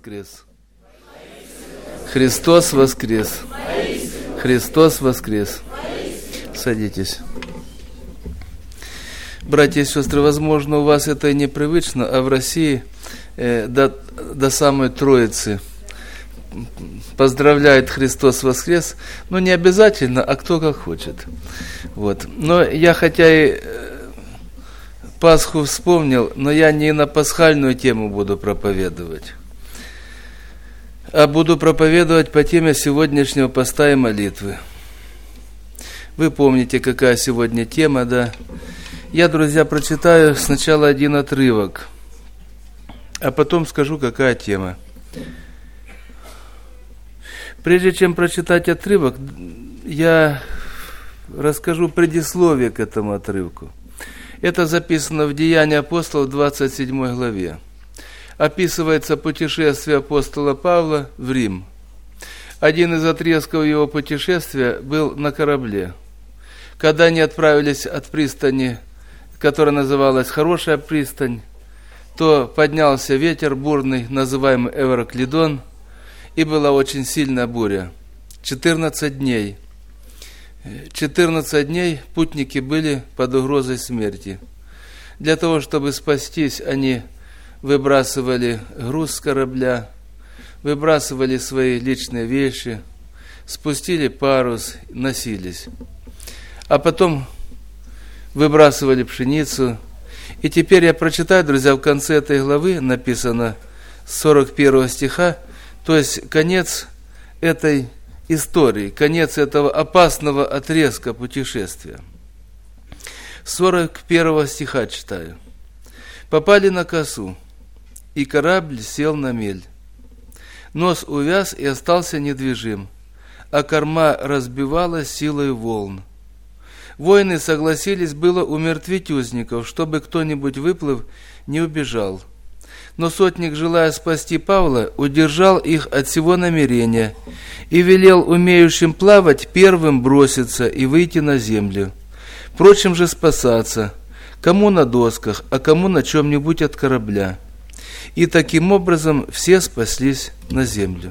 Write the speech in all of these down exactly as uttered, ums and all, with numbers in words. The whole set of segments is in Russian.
воскрес! Христос воскрес! Христос воскрес! Садитесь. Братья и сестры, возможно, у вас это и непривычно, а в России э, до, до самой Троицы поздравляет Христос воскрес, но не обязательно, а кто как хочет. Вот. Но я хотя и Пасху вспомнил, но я не на пасхальную тему буду проповедовать, а буду проповедовать по теме сегодняшнего поста и молитвы. Вы помните, какая сегодня тема, да? Я, друзья, прочитаю сначала один отрывок, а потом скажу, какая тема. Прежде чем прочитать отрывок, я расскажу предисловие к этому отрывку. Это записано в Деяниях апостолов, двадцать седьмой главе. Описывается путешествие апостола Павла в Рим. Один из отрезков его путешествия был на корабле. Когда они отправились от пристани, которая называлась Хорошая пристань, то поднялся ветер бурный, называемый Эвроклидон, и была очень сильная буря. четырнадцать дней. четырнадцать дней путники были под угрозой смерти. Для того, чтобы спастись, они выбрасывали груз с корабля, выбрасывали свои личные вещи, спустили парус, носились. А потом выбрасывали пшеницу. И теперь я прочитаю, друзья, в конце этой главы написано с сорок первого стиха, то есть конец этой истории, конец этого опасного отрезка путешествия. С сорок первого стиха читаю. «Попали на косу, и корабль сел на мель. Нос увяз и остался недвижим, а корма разбивалась силой волн. Воины согласились было умертвить узников, чтобы кто-нибудь, выплыв, не убежал. Но сотник, желая спасти Павла, удержал их от всего намерения и велел умеющим плавать первым броситься и выйти на землю, прочим же спасаться, кому на досках, а кому на чем-нибудь от корабля. И таким образом все спаслись на землю».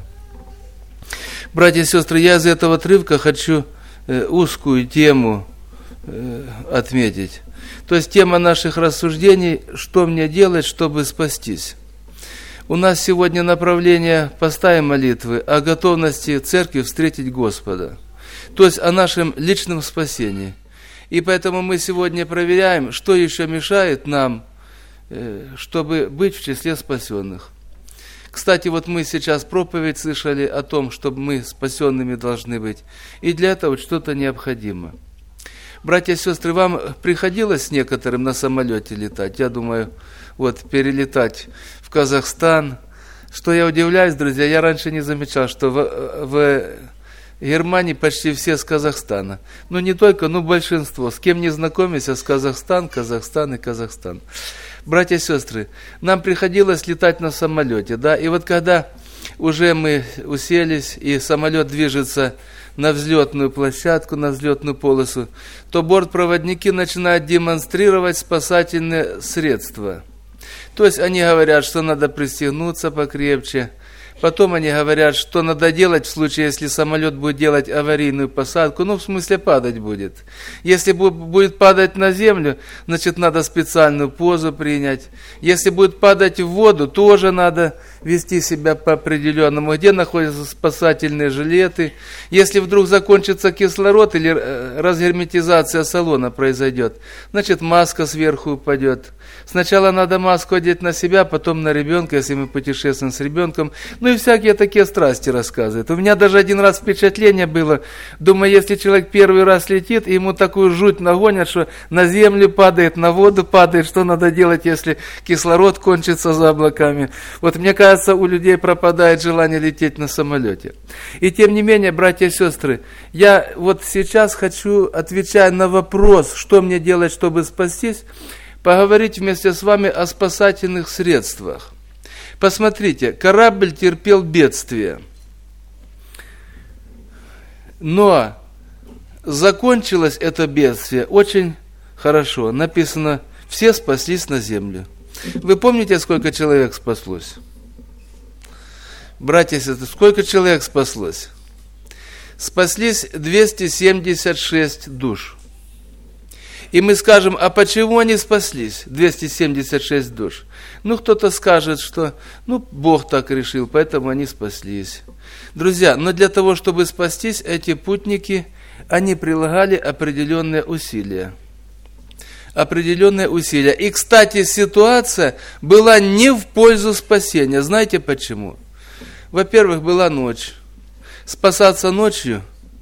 Братья и сестры, я из этого отрывка хочу э, узкую тему э, отметить. То есть тема наших рассуждений, что мне делать, чтобы спастись. У нас сегодня направление поста и молитвы о готовности церкви встретить Господа. То есть о нашем личном спасении. И поэтому мы сегодня проверяем, что еще мешает нам, чтобы быть в числе спасенных. Кстати, вот мы сейчас проповедь слышали о том, чтобы мы спасенными должны быть. И для этого что-то необходимо. Братья и сестры, вам приходилось с некоторым на самолете летать? Я думаю, вот перелетать в Казахстан. Что я удивляюсь, друзья, я раньше не замечал, что в, в Германии почти все с Казахстана. Ну, не только, но большинство. С кем не знакомишься, с Казахстан, Казахстан и Казахстан. Братья и сестры, нам приходилось летать на самолете, да, и вот когда уже мы уселись, и самолет движется на взлетную площадку, на взлетную полосу, то бортпроводники начинают демонстрировать спасательные средства. То есть они говорят, что надо пристегнуться покрепче. Потом они говорят, что надо делать в случае, если самолет будет делать аварийную посадку, ну, в смысле, падать будет. Если будет падать на землю, значит, надо специальную позу принять. Если будет падать в воду, тоже надо вести себя по определенному, где находятся спасательные жилеты. Если вдруг закончится кислород или разгерметизация салона произойдет, значит, маска сверху упадет. Сначала надо маску одеть на себя, потом на ребенка, если мы путешествуем с ребенком. Ну и всякие такие страсти рассказывают. У меня даже один раз впечатление было, думаю, если человек первый раз летит, и ему такую жуть нагонят, что на землю падает, на воду падает, что надо делать, если кислород кончится за облаками. Вот мне кажется, у людей пропадает желание лететь на самолете. И тем не менее, братья и сестры, я вот сейчас хочу, отвечая на вопрос, что мне делать, чтобы спастись, поговорить вместе с вами о спасательных средствах. Посмотрите, корабль терпел бедствие, но закончилось это бедствие очень хорошо. Написано, все спаслись на землю. Вы помните, сколько человек спаслось? Братья и сестры, сколько человек спаслось? Спаслись двести семьдесят шесть душ. И мы скажем, а почему они спаслись, двести семьдесят шесть душ? Ну, кто-то скажет, что, ну, Бог так решил, поэтому они спаслись. Друзья, но для того, чтобы спастись, эти путники, они прилагали определенные усилия. Определенные усилия. И, кстати, ситуация была не в пользу спасения. Знаете почему? Во-первых, была ночь. Спасаться ночью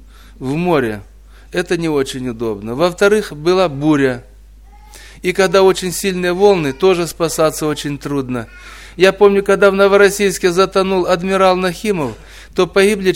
в море – это не очень удобно. Во-вторых, была буря. И когда очень сильные волны, тоже спасаться очень трудно. Я помню, когда в Новороссийске затонул адмирал Нахимов, то погибли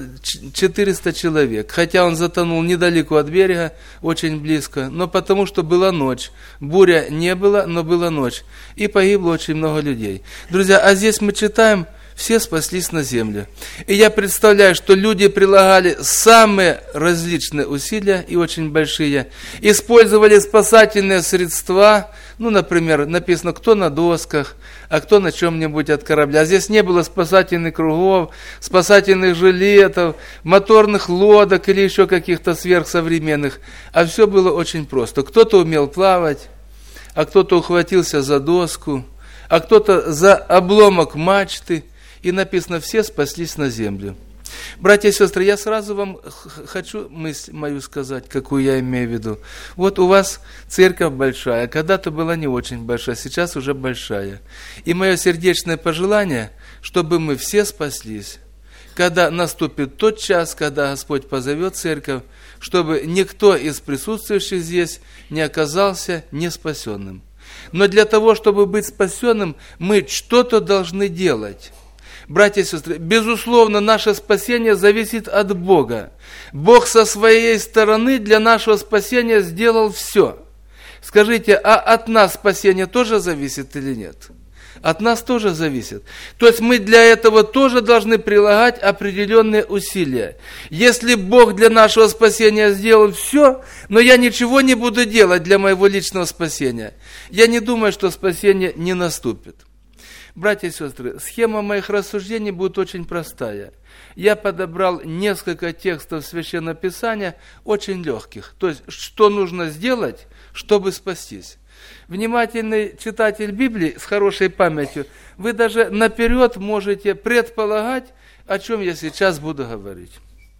четыреста человек. Хотя он затонул недалеко от берега, очень близко, но потому что была ночь. Буря не было, но была ночь. И погибло очень много людей. Друзья, а здесь мы читаем, все спаслись на земле. И я представляю, что люди прилагали самые различные усилия, и очень большие, использовали спасательные средства, ну, например, написано, кто на досках, а кто на чем-нибудь от корабля. Здесь не было спасательных кругов, спасательных жилетов, моторных лодок или еще каких-то сверхсовременных, а все было очень просто. Кто-то умел плавать, а кто-то ухватился за доску, а кто-то за обломок мачты, и написано, все спаслись на землю. Братья и сестры, я сразу вам хочу мысль мою сказать, какую я имею в виду. Вот у вас церковь большая, когда-то была не очень большая, сейчас уже большая. И мое сердечное пожелание, чтобы мы все спаслись, когда наступит тот час, когда Господь позовет церковь, чтобы никто из присутствующих здесь не оказался неспасенным. Но для того, чтобы быть спасенным, мы что-то должны делать. Братья и сестры, безусловно, наше спасение зависит от Бога. Бог со своей стороны для нашего спасения сделал все. Скажите, а от нас спасение тоже зависит или нет? От нас тоже зависит. То есть мы для этого тоже должны прилагать определенные усилия. Если Бог для нашего спасения сделал все, но я ничего не буду делать для моего личного спасения, я не думаю, что спасение не наступит. Братья и сестры, схема моих рассуждений будет очень простая. Я подобрал несколько текстов Священного Писания, очень легких. То есть, что нужно сделать, чтобы спастись. Внимательный читатель Библии с хорошей памятью, вы даже наперед можете предполагать, о чем я сейчас буду говорить.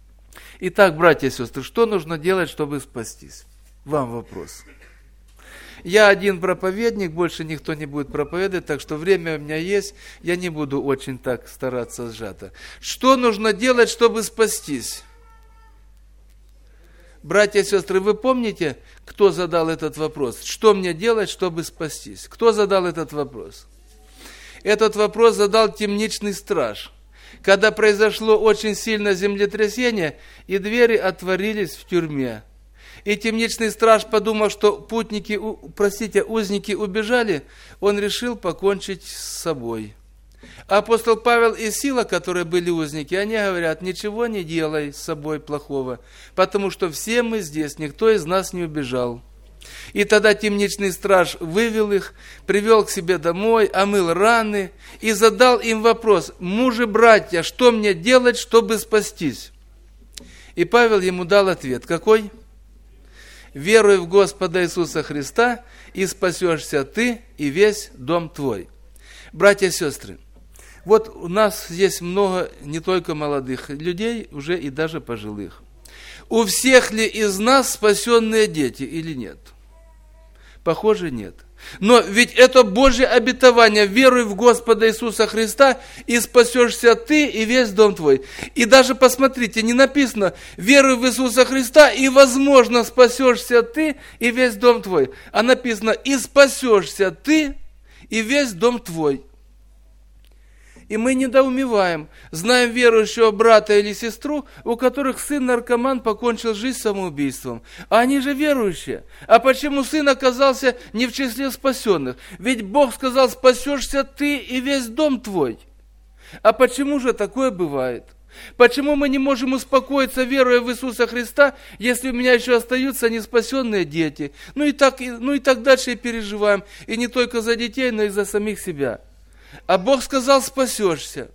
Итак, братья и сестры, что нужно делать, чтобы спастись? Вам вопрос. Я один проповедник, больше никто не будет проповедовать, так что время у меня есть, я не буду очень так стараться сжато. Что нужно делать, чтобы спастись? Братья и сестры, вы помните, кто задал этот вопрос? Что мне делать, чтобы спастись? Кто задал этот вопрос? Этот вопрос задал темничный страж. Когда произошло очень сильное землетрясение, и двери отворились в тюрьме. И темничный страж, подумав, что путники, простите, узники убежали, он решил покончить с собой. Апостол Павел и Сила, которые были узники, они говорят, ничего не делай с собой плохого, потому что все мы здесь, никто из нас не убежал. И тогда темничный страж вывел их, привел к себе домой, омыл раны и задал им вопрос: «Мужи, братья, что мне делать, чтобы спастись?» И Павел ему дал ответ. Какой? «Веруй в Господа Иисуса Христа, и спасешься ты и весь дом твой». Братья и сестры, вот у нас здесь много не только молодых людей, уже и даже пожилых. У всех ли из нас спасенные дети или нет? Похоже, нет. Но ведь это Божье обетование: веруй в Господа Иисуса Христа, и спасешься ты и весь дом твой. И даже посмотрите, не написано веруй в Иисуса Христа, и возможно спасешься ты и весь дом твой, а написано и спасешься ты и весь дом твой. И мы недоумеваем, знаем верующего брата или сестру, у которых сын наркоман покончил жизнь самоубийством. А они же верующие. А почему сын оказался не в числе спасенных? Ведь Бог сказал, спасешься ты и весь дом твой. А почему же такое бывает? Почему мы не можем успокоиться, веруя в Иисуса Христа, если у меня еще остаются неспасенные дети? Ну и так, ну и так дальше и переживаем. И не только за детей, но и за самих себя. А Бог сказал, спасешься.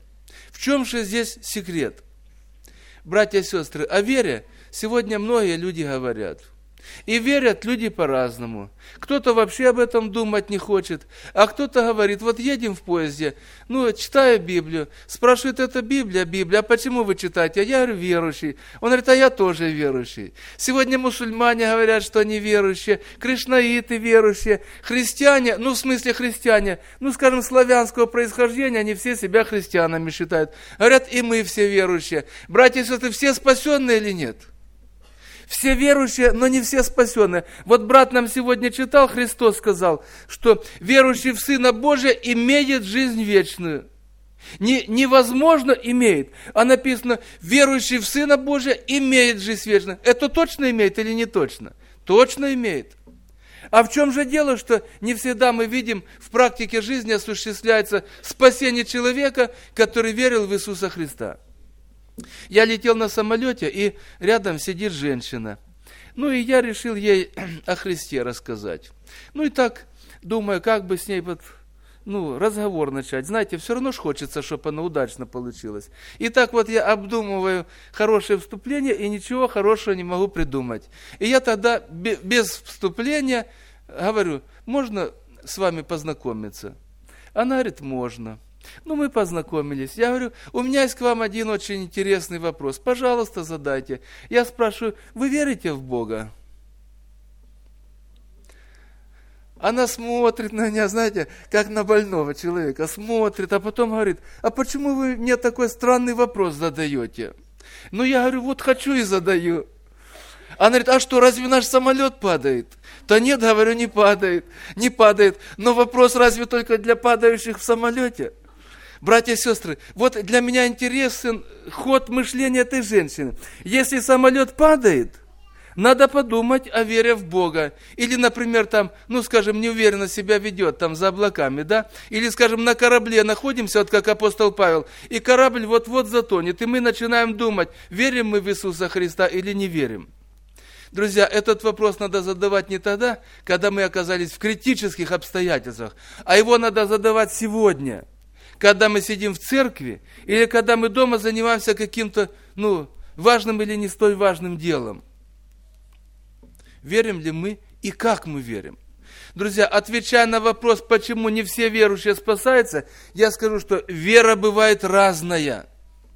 В чем же здесь секрет? Братья и сестры, о вере сегодня многие люди говорят. И верят люди по-разному. Кто-то вообще об этом думать не хочет, а кто-то говорит, вот едем в поезде, ну, читаю Библию, спрашивает, это Библия, Библия, а почему вы читаете? А я говорю, верующий. Он говорит, а я тоже верующий. Сегодня мусульмане говорят, что они верующие, кришнаиты верующие, христиане, ну, в смысле христиане, ну, скажем, славянского происхождения, они все себя христианами считают. Говорят, и мы все верующие. Братья и сестры, все спасенные или нет? Все верующие, но не все спасенные. Вот брат нам сегодня читал, Христос сказал, что верующий в Сына Божия имеет жизнь вечную. Не, невозможно имеет, а написано, верующий в Сына Божия имеет жизнь вечную. Это точно имеет или не точно? Точно имеет. А в чем же дело, что не всегда мы видим, в практике жизни осуществляется спасение человека, который верил в Иисуса Христа? Я летел на самолете, и рядом сидит женщина. Ну, и я решил ей о Христе рассказать. Ну, и так, думаю, как бы с ней вот, ну, разговор начать. Знаете, все равно ж хочется, чтобы оно удачно получилось. И так вот я обдумываю хорошее вступление, и ничего хорошего не могу придумать. И я тогда без вступления говорю, можно с вами познакомиться? Она говорит, можно. Ну, мы познакомились. Я говорю, у меня есть к вам один очень интересный вопрос. Пожалуйста, задайте. Я спрашиваю, вы верите в Бога? Она смотрит на меня, знаете, как на больного человека. Смотрит, а потом говорит, а почему вы мне такой странный вопрос задаете? Ну, я говорю, вот хочу и задаю. Она говорит, а что, разве наш самолет падает? Да нет, говорю, не падает, не падает. Но вопрос разве только для падающих в самолете? Братья и сестры, вот для меня интересен ход мышления этой женщины. Если самолет падает, надо подумать о вере в Бога. Или, например, там, ну, скажем, неуверенно себя ведет там за облаками, да? Или, скажем, на корабле находимся, вот как апостол Павел, и корабль вот-вот затонет, и мы начинаем думать, верим мы в Иисуса Христа или не верим. Друзья, этот вопрос надо задавать не тогда, когда мы оказались в критических обстоятельствах, а его надо задавать сегодня. Когда мы сидим в церкви, или когда мы дома занимаемся каким-то, ну, важным или не столь важным делом. Верим ли мы и как мы верим? Друзья, отвечая на вопрос, почему не все верующие спасаются, я скажу, что вера бывает разная.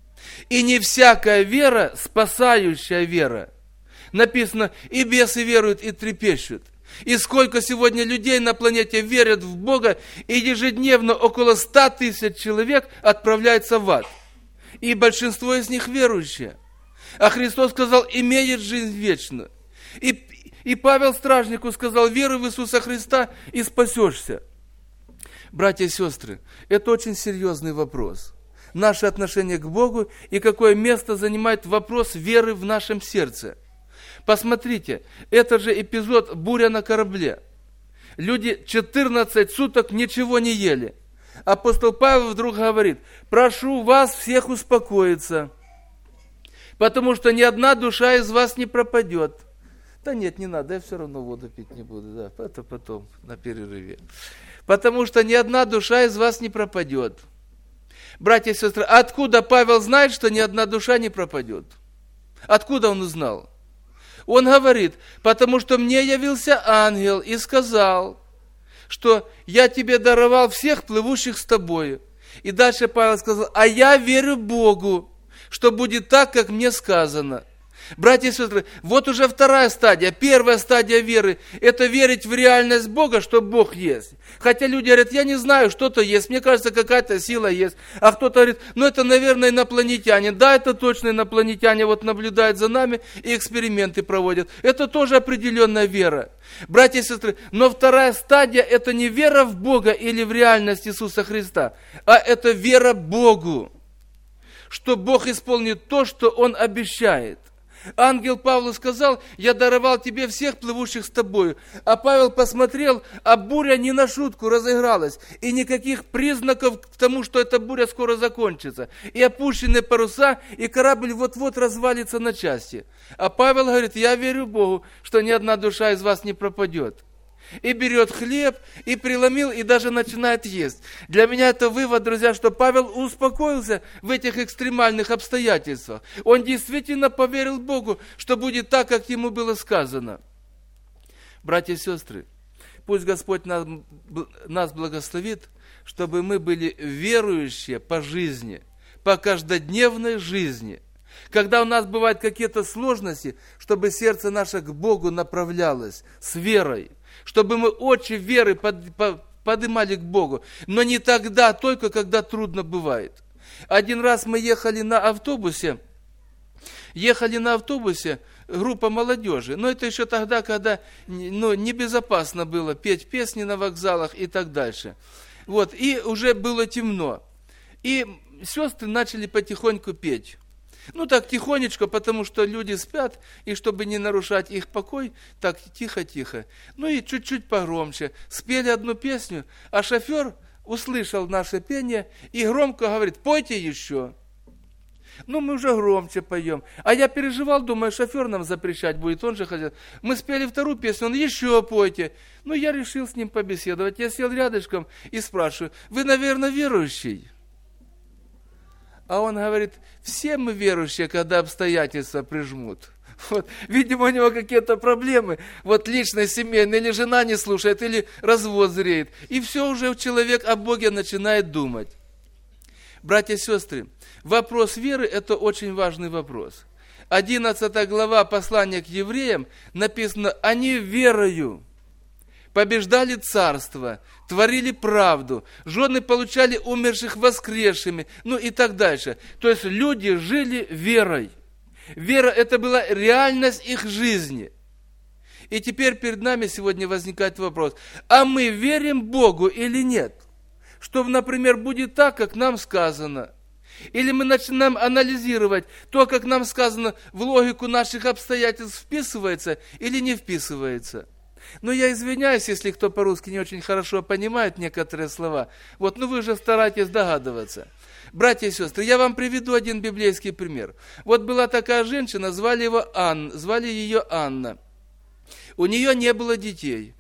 И не всякая вера спасающая вера. Написано, и бесы веруют, и трепещут. И сколько сегодня людей на планете верят в Бога, и ежедневно около ста тысяч человек отправляется в ад. И большинство из них верующие. А Христос сказал, имеет жизнь вечную. И, и Павел стражнику сказал, веруй в Иисуса Христа и спасешься. Братья и сестры, это очень серьезный вопрос. Наше отношение к Богу и какое место занимает вопрос веры в нашем сердце. Посмотрите, это же эпизод «Буря на корабле». Люди четырнадцать суток ничего не ели. Апостол Павел вдруг говорит, прошу вас всех успокоиться, потому что ни одна душа из вас не пропадет. Да нет, не надо, я все равно воду пить не буду, да, это потом, на перерыве. Потому что ни одна душа из вас не пропадет. Братья и сестры, откуда Павел знает, что ни одна душа не пропадет? Откуда он узнал? Он говорит, потому что мне явился ангел и сказал, что я тебе даровал всех плывущих с тобою. И дальше Павел сказал, а я верю Богу, что будет так, как мне сказано. Братья и сестры, вот уже вторая стадия. Первая стадия веры – это верить в реальность Бога, что Бог есть. Хотя люди говорят, я не знаю, что-то есть, мне кажется, какая-то сила есть. А кто-то говорит, ну это, наверное, инопланетяне. Да, это точно инопланетяне, вот наблюдают за нами и эксперименты проводят. Это тоже определенная вера. Братья и сестры, но вторая стадия – это не вера в Бога или в реальность Иисуса Христа, а это вера Богу, что Бог исполнит то, что Он обещает. Ангел Павлу сказал, я даровал тебе всех плывущих с тобою. А Павел посмотрел, а буря не на шутку разыгралась. И никаких признаков к тому, что эта буря скоро закончится. И опущены паруса, и корабль вот-вот развалится на части. А Павел говорит, я верю Богу, что ни одна душа из вас не пропадет. и берет хлеб, и преломил, и даже начинает есть. Для меня это вывод, друзья, что Павел успокоился в этих экстремальных обстоятельствах. Он действительно поверил Богу, что будет так, как ему было сказано. Братья и сестры, пусть Господь нас, нас благословит, чтобы мы были верующие по жизни, по каждодневной жизни. Когда у нас бывают какие-то сложности, чтобы сердце наше к Богу направлялось с верой, чтобы мы очи веры под, по, поднимали к Богу, но не тогда, только когда трудно бывает. Один раз мы ехали на автобусе, ехали на автобусе, группа молодежи, но это еще тогда, когда ну, небезопасно было петь песни на вокзалах и так дальше. Вот, и уже было темно. И сестры начали потихоньку петь. Ну так тихонечко, потому что люди спят, и чтобы не нарушать их покой, так тихо-тихо. Ну и чуть-чуть погромче. Спели одну песню, а шофер услышал наше пение и громко говорит: пойте еще. Ну мы уже громче поем. А я переживал, думаю, шофер нам запрещать будет, он же хотел. Мы спели вторую песню, он: еще пойте. Ну я решил с ним побеседовать. Я сел рядышком и спрашиваю: вы, наверное, верующий? А он говорит: все мы верующие, когда обстоятельства прижмут. Вот. Видимо, у него какие-то проблемы, вот личные, семейные, или жена не слушает, или развод зреет. И все уже человек о Боге начинает думать. Братья и сестры, вопрос веры – это очень важный вопрос. одиннадцатая глава послания к евреям написано: «Они верою побеждали царство, творили правду, жены получали умерших воскресшими», ну и так дальше. То есть люди жили верой. Вера – это была реальность их жизни. И теперь перед нами сегодня возникает вопрос: а мы верим Богу или нет? Что, например, будет так, как нам сказано. Или мы начинаем анализировать то, как нам сказано, в логику наших обстоятельств вписывается или не вписывается. Но я извиняюсь, если кто по-русски не очень хорошо понимает некоторые слова. Вот, ну вы же стараетесь догадываться. Братья и сестры, я вам приведу один библейский пример. Вот была такая женщина, звали, его Ан, звали ее Анна. У нее не было детей.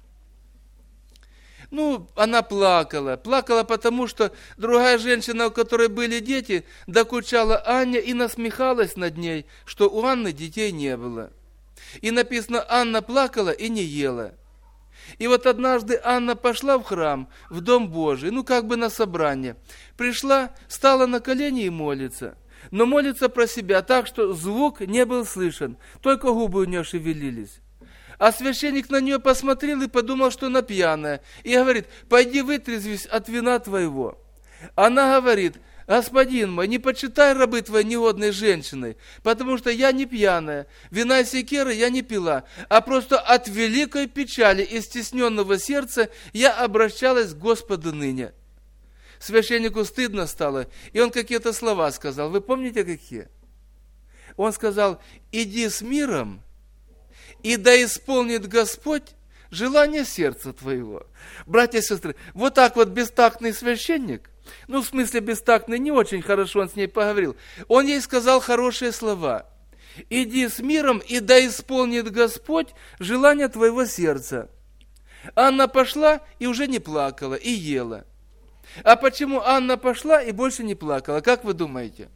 Ну, она плакала. Плакала потому, что другая женщина, у которой были дети, докучала Анне и насмехалась над ней, что у Анны детей не было. И написано: Анна плакала и не ела. И вот однажды Анна пошла в храм, в Дом Божий, ну как бы на собрание. Пришла, стала на колени и молится. Но молится про себя так, что звук не был слышен, только губы у нее шевелились. А священник на нее посмотрел и подумал, что она пьяная. И говорит: пойди вытрезвись от вина твоего. Она говорит: господин мой, не почитай рабы твоей негодной женщиной, потому что я не пьяная, вина и секеры я не пила, а просто от великой печали и стесненного сердца я обращалась к Господу ныне. Священнику стыдно стало, и он какие-то слова сказал. Вы помните, какие? Он сказал: иди с миром, и да исполнит Господь желание сердца твоего. Братья и сестры, вот так вот бестактный священник, ну, в смысле бестактный, не очень хорошо он с ней поговорил, он ей сказал хорошие слова: иди с миром, и да исполнит Господь желание твоего сердца. Анна пошла и уже не плакала, и ела. А почему Анна пошла и больше не плакала? Как вы думаете?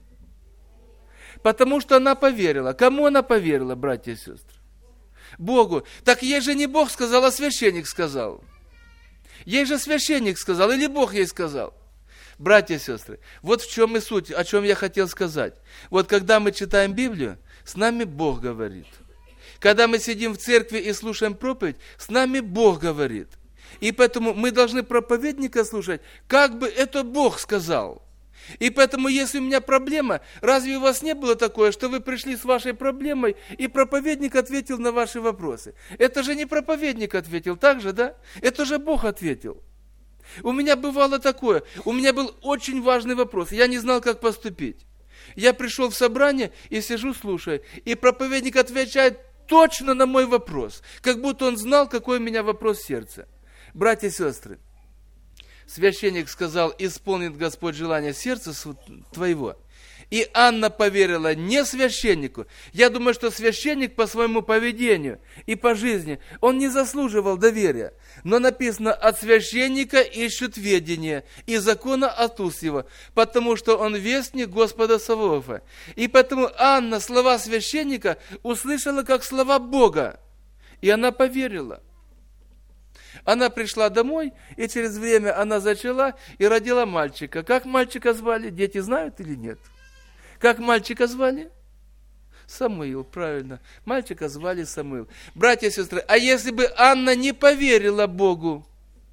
Потому что она поверила. Кому она поверила, братья и сестры? Богу. Так ей же не Бог сказал, а священник сказал. Ей же священник сказал, или Бог ей сказал. Братья и сестры, вот в чем и суть, о чем я хотел сказать. Вот когда мы читаем Библию, с нами Бог говорит. Когда мы сидим в церкви и слушаем проповедь, с нами Бог говорит. И поэтому мы должны проповедника слушать, как бы это Бог сказал. И поэтому, если у меня проблема, разве у вас не было такое, что вы пришли с вашей проблемой, и проповедник ответил на ваши вопросы? Это же не проповедник ответил, так же, да? Это же Бог ответил. У меня бывало такое, у меня был очень важный вопрос, я не знал, как поступить. Я пришел в собрание и сижу, слушаю, и проповедник отвечает точно на мой вопрос, как будто он знал, какой у меня вопрос в сердце. Братья и сестры, священник сказал: исполнит Господь желание сердца твоего. И Анна поверила не священнику. Я думаю, что священник по своему поведению и по жизни, он не заслуживал доверия. Но написано, от священника ищут ведения, и закона от уст его, потому что он вестник Господа Саваофа. И поэтому Анна слова священника услышала как слова Бога. И она поверила. Она пришла домой, и через время она зачала и родила мальчика. Как мальчика звали? Дети знают или нет? Как мальчика звали? Самуил, правильно. Мальчика звали Самуил. Братья и сестры, а если бы Анна не поверила Богу?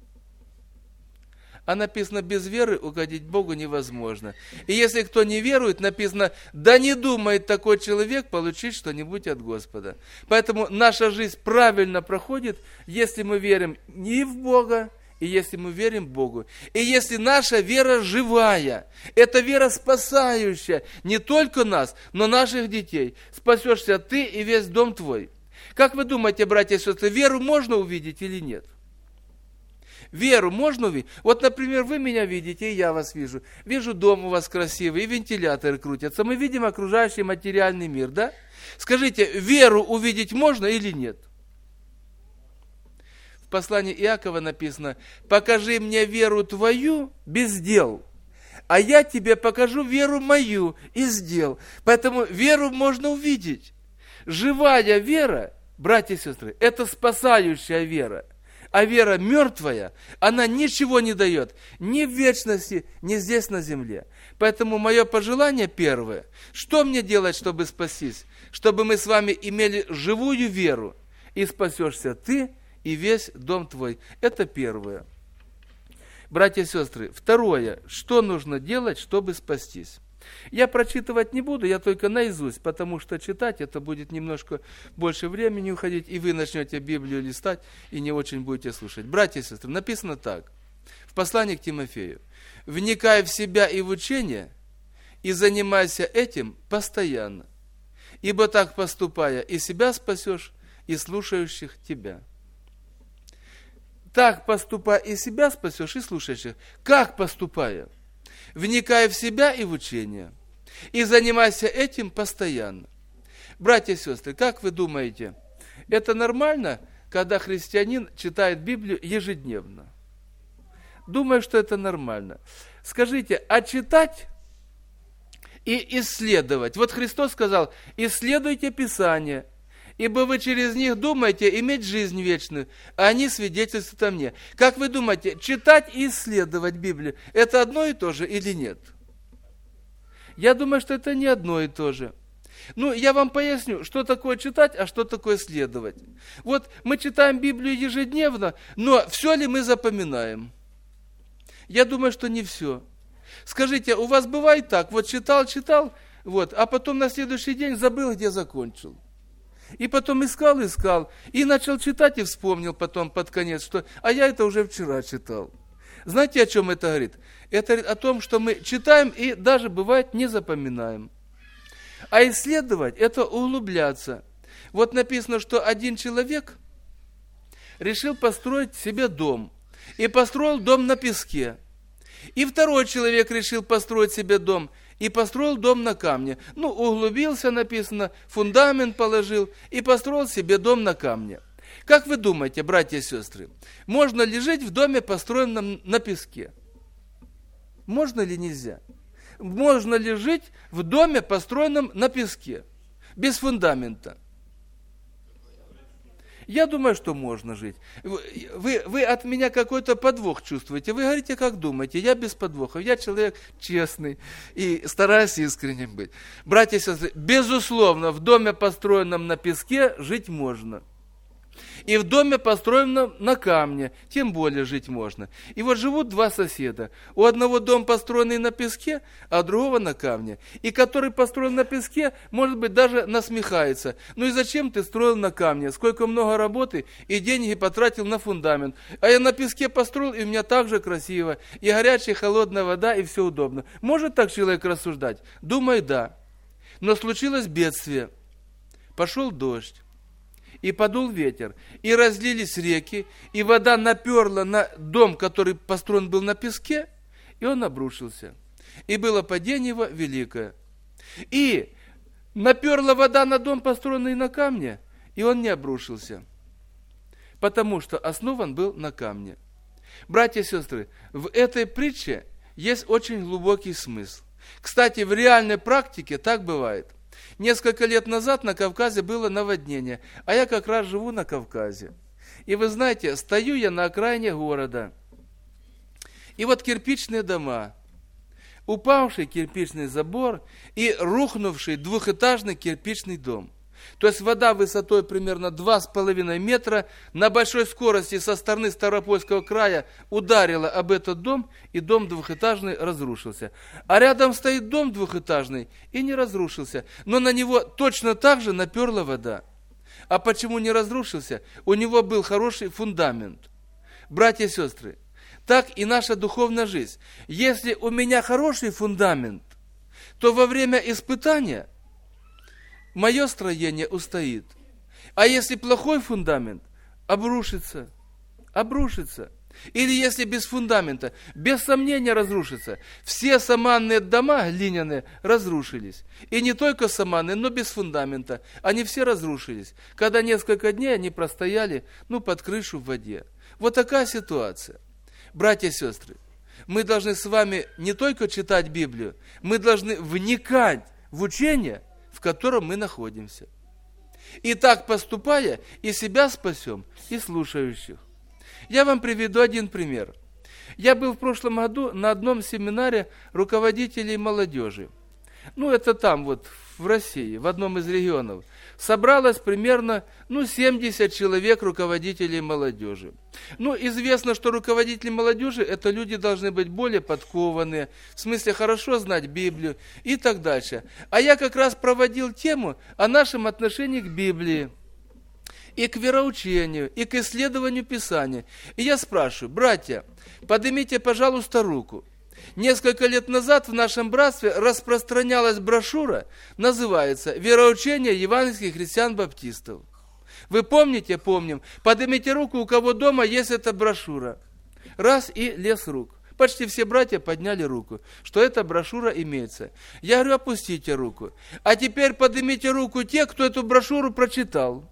А написано, без веры угодить Богу невозможно. И если кто не верует, написано, да не думает такой человек получить что-нибудь от Господа. Поэтому наша жизнь правильно проходит, если мы верим не в Бога, и если мы верим Богу. И если наша вера живая, это вера спасающая не только нас, но наших детей. Спасешься ты и весь дом твой. Как вы думаете, братья и сестры, веру можно увидеть или нет? Веру можно увидеть? Вот, например, вы меня видите, и я вас вижу. Вижу, дом у вас красивый, и вентиляторы крутятся. Мы видим окружающий материальный мир, да? Скажите, веру увидеть можно или нет? В послании Иакова написано, покажи мне веру твою без дел, а я тебе покажу веру мою из дел. Поэтому веру можно увидеть. Живая вера, братья и сестры, это спасающая вера. А вера мертвая, она ничего не дает ни в вечности, ни здесь на земле. Поэтому мое пожелание первое, что мне делать, чтобы спастись? Чтобы мы с вами имели живую веру, и спасешься ты и весь дом твой. Это первое. Братья и сестры, второе, что нужно делать, чтобы спастись? Я прочитывать не буду, я только наизусть, потому что читать это будет немножко больше времени уходить, и вы начнете Библию листать, и не очень будете слушать. Братья и сестры, написано так, в послании к Тимофею. «Вникай в себя и в учение, и занимайся этим постоянно, ибо так поступая, и себя спасешь, и слушающих тебя». Так поступая, и себя спасешь, и слушающих. Как поступая? Вникай в себя и в учение, и занимайся этим постоянно. Братья и сестры, как вы думаете, это нормально, когда христианин читает Библию ежедневно? Думаю, что это нормально. Скажите, а читать и исследовать? Вот Христос сказал, исследуйте Писание, ибо вы через них думаете иметь жизнь вечную, а они свидетельствуют о мне. Как вы думаете, читать и исследовать Библию, это одно и то же или нет? Я думаю, что это не одно и то же. Ну, я вам поясню, что такое читать, а что такое исследовать. Вот мы читаем Библию ежедневно, но все ли мы запоминаем? Я думаю, что не все. Скажите, у вас бывает так, вот читал, читал, вот, а потом на следующий день забыл, где закончил. И потом искал, искал, и начал читать, и вспомнил потом под конец, что «а я это уже вчера читал». Знаете, о чем это говорит? Это говорит о том, что мы читаем и даже, бывает, не запоминаем. А исследовать – это углубляться. Вот написано, что один человек решил построить себе дом, и построил дом на песке. И второй человек решил построить себе дом, и построил дом на камне. Ну, углубился, написано, фундамент положил, и построил себе дом на камне. Как вы думаете, братья и сестры, можно ли жить в доме, построенном на песке? Можно ли нельзя? Можно ли жить в доме, построенном на песке, без фундамента? Я думаю, что можно жить. Вы, вы от меня какой-то подвох чувствуете. Вы говорите, как думаете. Я без подвохов. Я человек честный и стараюсь искренним быть. Братья и сестры, безусловно, в доме, построенном на песке, жить можно. И в доме, построенном на камне, тем более жить можно. И вот живут два соседа. У одного дом построенный на песке, а у другого на камне. И который построен на песке, может быть, даже насмехается. Ну и зачем ты строил на камне? Сколько много работы и деньги потратил на фундамент. А я на песке построил, и у меня так же красиво. И горячая, холодная вода, и все удобно. Может так человек рассуждать? Думаю, да. Но случилось бедствие. Пошел дождь. И подул ветер, и разлились реки, и вода наперла на дом, который построен был на песке, и он обрушился. И было падение его великое. И наперла вода на дом, построенный на камне, и он не обрушился, потому что основан был на камне. Братья и сестры, в этой притче есть очень глубокий смысл. Кстати, в реальной практике так бывает. Несколько лет назад на Кавказе было наводнение, а я как раз живу на Кавказе. И вы знаете, стою я на окраине города, и вот кирпичные дома, упавший кирпичный забор и рухнувший двухэтажный кирпичный дом. То есть вода высотой примерно два с половиной метра на большой скорости со стороны Ставропольского края ударила об этот дом, и дом двухэтажный разрушился. А рядом стоит дом двухэтажный и не разрушился, но на него точно так же наперла вода. А почему не разрушился? У него был хороший фундамент. Братья и сестры, так и наша духовная жизнь. Если у меня хороший фундамент, то во время испытания мое строение устоит. А если плохой фундамент, обрушится, обрушится. Или если без фундамента, без сомнения разрушится. Все саманные дома глиняные разрушились. И не только саманные, но без фундамента. Они все разрушились. Когда несколько дней они простояли, ну, под крышу в воде. Вот такая ситуация. Братья и сестры, мы должны с вами не только читать Библию, мы должны вникать в учение, в котором мы находимся. И так поступая, и себя спасем, и слушающих. Я вам приведу один пример. Я был в прошлом году на одном семинаре руководителей молодежи. Ну, это там вот, в России, в одном из регионов. Собралось примерно, ну, семьдесят человек руководителей молодежи. Ну, известно, что руководители молодежи, это люди должны быть более подкованные, в смысле хорошо знать Библию и так дальше. А я как раз проводил тему о нашем отношении к Библии, и к вероучению, и к исследованию Писания. И я спрашиваю: братья, поднимите, пожалуйста, руку. Несколько лет назад в нашем братстве распространялась брошюра, называется «Вероучение евангельских христиан-баптистов». Вы помните? Помним. Поднимите руку, у кого дома есть эта брошюра. Раз, и лес рук. Почти все братья подняли руку, что эта брошюра имеется. Я говорю: опустите руку. А теперь поднимите руку те, кто эту брошюру прочитал.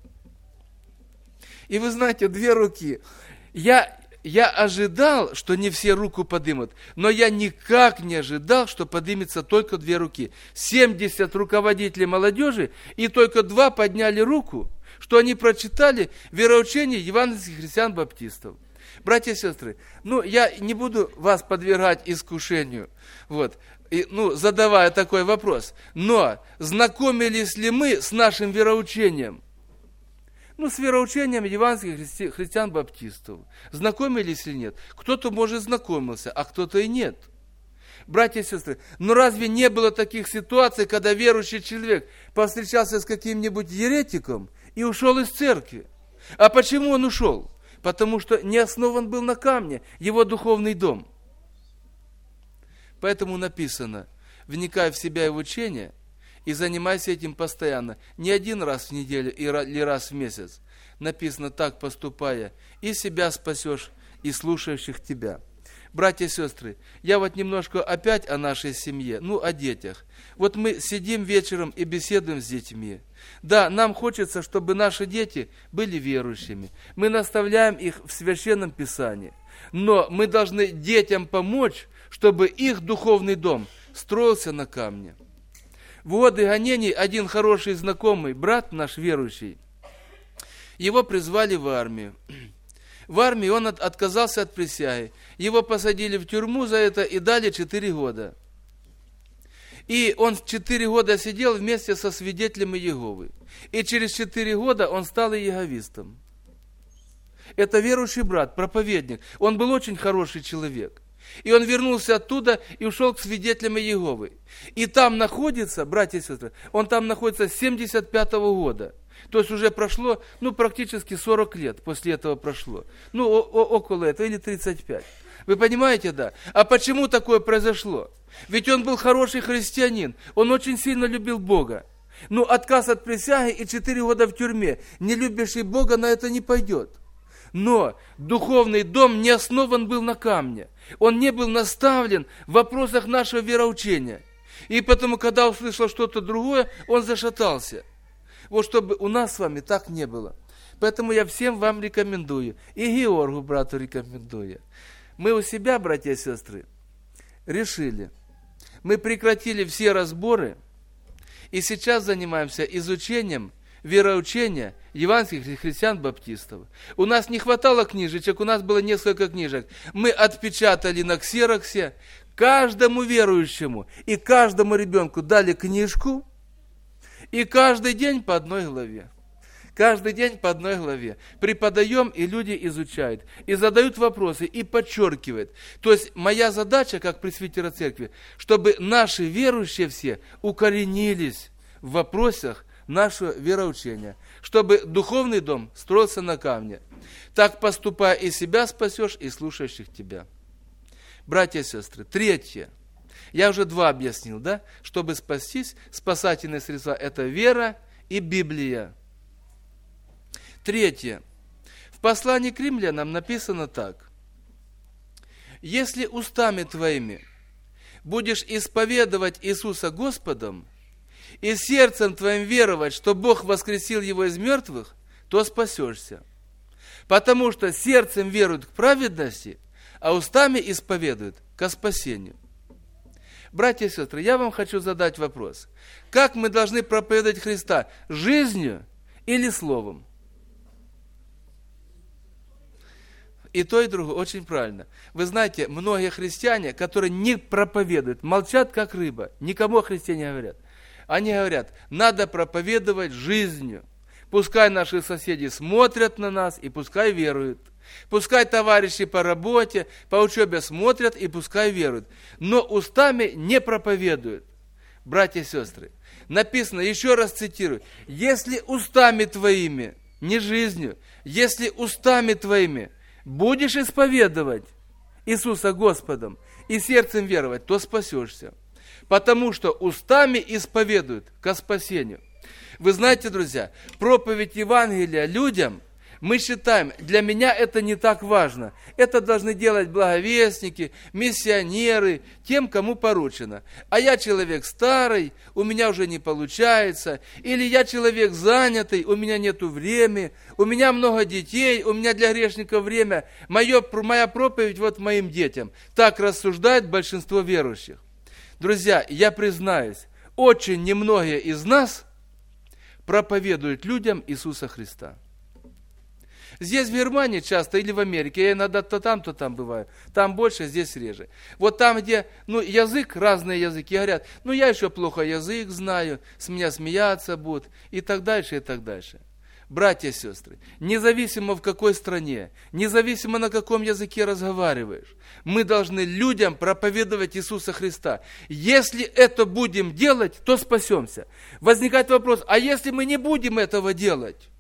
И вы знаете, две руки. Я... Я ожидал, что не все руку поднимут, но я никак не ожидал, что поднимется только две руки. семьдесят руководителей молодежи, и только два подняли руку, что они прочитали вероучение евангельских христиан-баптистов. Братья и сестры, ну, я не буду вас подвергать искушению, вот, и, ну, задавая такой вопрос, но знакомились ли мы с нашим вероучением? Ну, с вероучением евангельских христиан-баптистов. Знакомились или нет? Кто-то, может, знакомился, а кто-то и нет. Братья и сестры, но разве не было таких ситуаций, когда верующий человек повстречался с каким-нибудь еретиком и ушел из церкви? А почему он ушел? Потому что не основан был на камне его духовный дом. Поэтому написано: вникай в себя и в учение, и занимайся этим постоянно, не один раз в неделю или раз в месяц. Написано: так поступая, и себя спасешь, и слушающих тебя. Братья и сестры, я вот немножко опять о нашей семье, ну, о детях. Вот мы сидим вечером и беседуем с детьми. Да, нам хочется, чтобы наши дети были верующими. Мы наставляем их в Священном Писании. Но мы должны детям помочь, чтобы их духовный дом строился на камне. В годы гонений один хороший знакомый, брат наш верующий, его призвали в армию. В армии он от, отказался от присяги. Его посадили в тюрьму за это и дали четыре года. И он четыре года сидел вместе со свидетелями Иеговы. И через четыре года он стал иеговистом. Это верующий брат, проповедник. Он был очень хороший человек. И он вернулся оттуда и ушел к свидетелям Иеговы. И там находится, братья и сестры, он там находится с семьдесят пятого года. То есть уже прошло, ну, практически сорок лет после этого прошло. Ну, о- о- около этого, или тридцать пять. Вы понимаете, да? А почему такое произошло? Ведь он был хороший христианин, он очень сильно любил Бога. Ну, отказ от присяги и четыре года в тюрьме. Не любящий Бога на это не пойдет. Но духовный дом не основан был на камне. Он не был наставлен в вопросах нашего вероучения. И потому, когда услышал что-то другое, он зашатался. Вот чтобы у нас с вами так не было. Поэтому я всем вам рекомендую, и Георгу, брату, рекомендую. Мы у себя, братья и сестры, решили. Мы прекратили все разборы, и сейчас занимаемся изучением вероучения евангельских христиан-баптистов. У нас не хватало книжечек, у нас было несколько книжек. Мы отпечатали на ксероксе, каждому верующему и каждому ребенку дали книжку, и каждый день по одной главе. Каждый день по одной главе. Преподаем, и люди изучают, и задают вопросы, и подчеркивают. То есть моя задача, как пресвитера церкви, чтобы наши верующие все укоренились в вопросах нашего вероучения, чтобы духовный дом строился на камне. Так поступая, и себя спасешь, и слушающих тебя. Братья и сестры, третье. Я уже два объяснил, да? Чтобы спастись, спасательные средства – это вера и Библия. Третье. В послании к римлянам написано так. «Если устами твоими будешь исповедовать Иисуса Господом и сердцем твоим веровать, что Бог воскресил Его из мертвых, то спасешься. Потому что сердцем веруют к праведности, а устами исповедуют ко спасению». Братья и сестры, я вам хочу задать вопрос. Как мы должны проповедовать Христа? Жизнью или словом? И то, и другое. Очень правильно. Вы знаете, многие христиане, которые не проповедуют, молчат как рыба, никому о Христе не говорят. Они говорят, надо проповедовать жизнью. Пускай наши соседи смотрят на нас и пускай веруют. Пускай товарищи по работе, по учебе смотрят и пускай веруют. Но устами не проповедуют. Братья и сестры, написано, еще раз цитирую, если устами твоими, не жизнью, если устами твоими будешь исповедовать Иисуса Господом и сердцем веровать, то спасешься. Потому что устами исповедуют ко спасению. Вы знаете, друзья, проповедь Евангелия людям, мы считаем, для меня это не так важно. Это должны делать благовестники, миссионеры, тем, кому поручено. А я человек старый, у меня уже не получается. Или я человек занятый, у меня нету времени, у меня много детей, у меня для грешников время. Мое, моя проповедь вот моим детям. Так рассуждает большинство верующих. Друзья, я признаюсь, очень немногие из нас проповедуют людям Иисуса Христа. Здесь в Германии часто или в Америке, я иногда то там, то там бываю, там больше, здесь реже. Вот там, где ну, язык, разные языки, говорят, ну я еще плохо язык знаю, с меня смеяться будут, и так дальше, и так дальше. Братья и сестры, независимо в какой стране, независимо на каком языке разговариваешь, мы должны людям проповедовать Иисуса Христа. Если это будем делать, то спасемся. Возникает вопрос, а если мы не будем этого делать?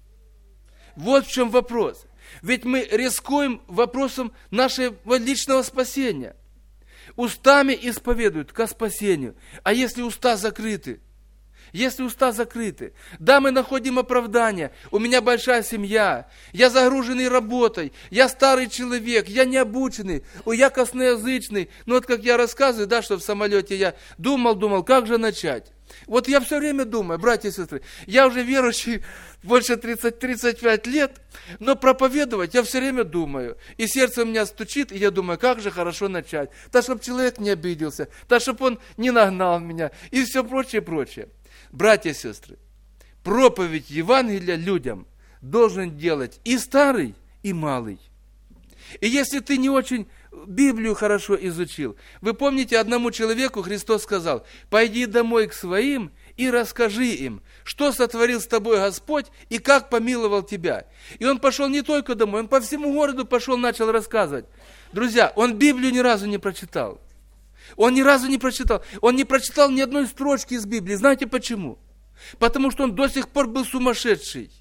Вот в чем вопрос. Ведь мы рискуем вопросом нашего личного спасения. Устами исповедуют ко спасению. А если уста закрыты? Если уста закрыты, да, мы находим оправдание. У меня большая семья, я загруженный работой, я старый человек, я необученный, я косноязычный. Ну вот как я рассказываю, да, что в самолете я думал, думал, как же начать. Вот я все время думаю, братья и сестры, я уже верующий больше тридцать-тридцать пять лет, но проповедовать я все время думаю. И сердце у меня стучит, и я думаю, как же хорошо начать. Да, чтобы человек не обиделся, да, чтобы он не нагнал меня, и все прочее, прочее. Братья и сестры, проповедь Евангелия людям должен делать и старый, и малый. И если ты не очень Библию хорошо изучил, вы помните, одному человеку Христос сказал, пойди домой к своим и расскажи им, что сотворил с тобой Господь и как помиловал тебя. И он пошел не только домой, он по всему городу пошел, начал рассказывать. Друзья, он Библию ни разу не прочитал. Он ни разу не прочитал. Он не прочитал ни одной строчки из Библии. Знаете почему? Потому что он до сих пор был сумасшедший.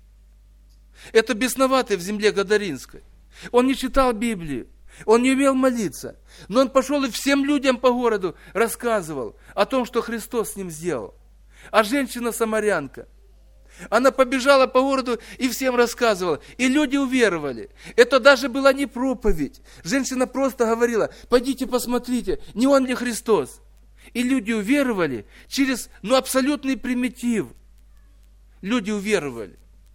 Это бесноватый в земле Гадаринской. Он не читал Библию. Он не умел молиться. Но он пошел и всем людям по городу рассказывал о том, что Христос с ним сделал. А женщина-самарянка, она побежала по городу и всем рассказывала. И люди уверовали. Это даже была не проповедь. Женщина просто говорила, пойдите посмотрите, не он ли Христос? И люди уверовали через, ну, абсолютный примитив. Люди уверовали.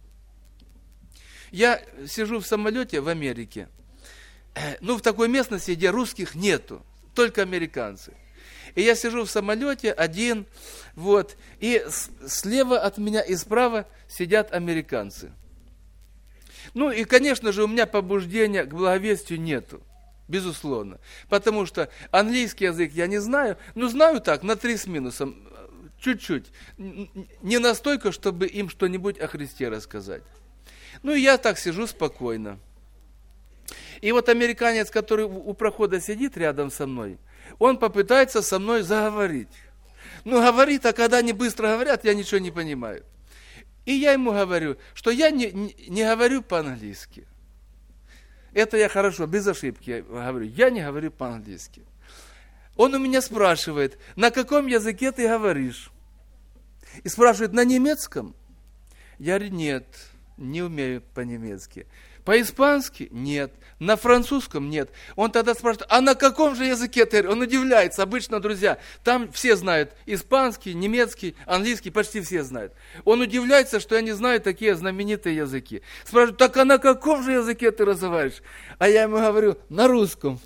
Я сижу в самолете в Америке, ну, в такой местности, где русских нету, только американцы. И я сижу в самолете один, вот, и слева от меня и справа сидят американцы. Ну, и, конечно же, у меня побуждения к благовестию нету, безусловно. Потому что английский язык я не знаю, ну, знаю так, на три с минусом, чуть-чуть. Не настолько, чтобы им что-нибудь о Христе рассказать. Ну, и я так сижу спокойно. И вот американец, который у прохода сидит рядом со мной, он попытается со мной заговорить. Ну, говорит, а когда они быстро говорят, я ничего не понимаю. И я ему говорю, что я не, не, не говорю по-английски. Это я хорошо, без ошибки говорю. Я не говорю по-английски. Он у меня спрашивает, на каком языке ты говоришь? И спрашивает, на немецком? Я говорю, нет, не умею по-немецки. По-испански? Нет. На французском? Нет. Он тогда спрашивает, а на каком же языке ты? Он удивляется. Обычно, друзья, там все знают испанский, немецкий, английский, почти все знают. Он удивляется, что я не знаю такие знаменитые языки. Спрашивает, так а на каком же языке ты разговариваешь? А я ему говорю, на русском.